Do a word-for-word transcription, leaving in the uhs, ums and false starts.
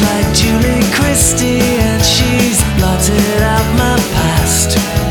like Julie Christie, and she's blotted out my past.